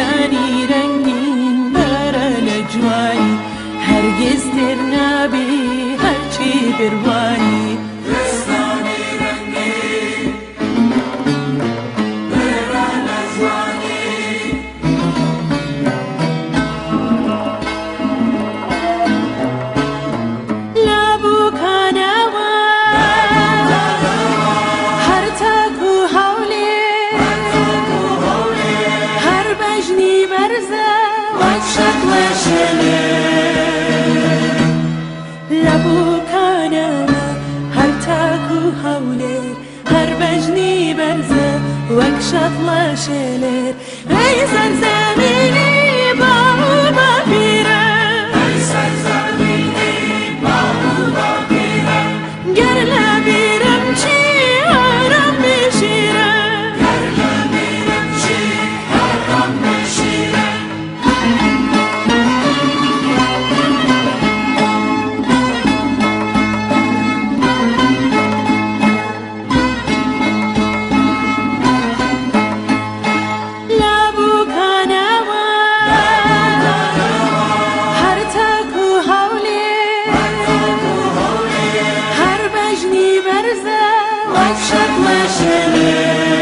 کوستانی رنگین برل جوانی هرگز دیر نبی هرچی بروانی کوستانی رنگین برل جوانی لابو کانوا هر تاکو حولی هر بجنی برزه وجشت وشلی لابو کانوا هر تاکو حولی هر بجنی برزه وجشت وشلی ای سرزمینی باو بپیره ای سرزمینی باو بپیره گر لبیرم چی حرم بشیره گر لبیرم چی حرم بشیره لابو کانوا هر تاکو حولی هر بجنی برزه وجشت وشلی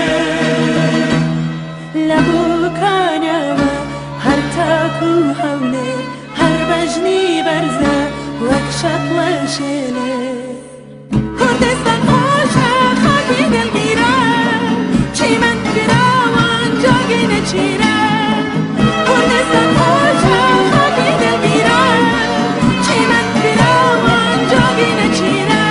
لابو کانوا هر تاکو حولی هر بجنی برزه وجشت وشلی کردستان خوشه خاکی دلگیره چی من براوان جاگی نچیره کردستان خوشه خاکی دلگیره چی من براوان جاگی نچیره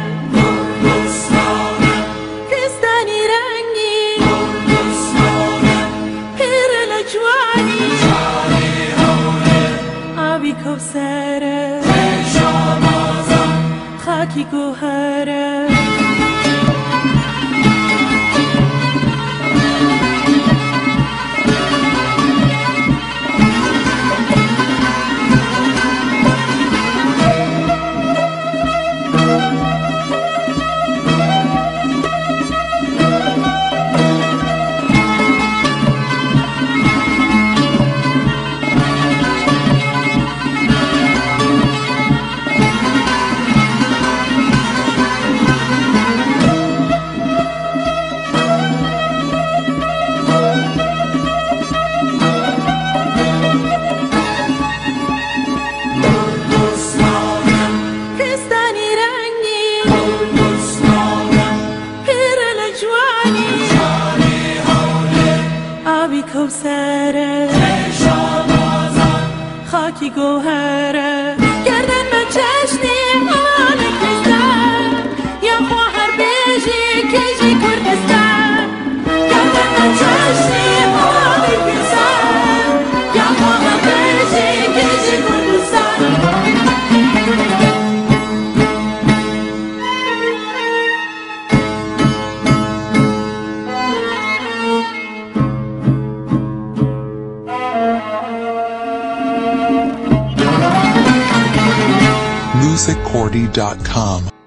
کوستانم کوستانی رنگین کوستانم پیرل جوانی شاری حوله آبی کوسره شامازم خاکی گوهره کوستانم کوستانی رنگین کوستانم پیرل جوانی شاری حوله آبی کوسره شامازم خاکی گوهره گردن به چشنی آل کردستان یا خواهر بیجی کجی کردستان گردن به چشمی آل کردستان یا خواهر بیجی کجی کردستان musiccordy.com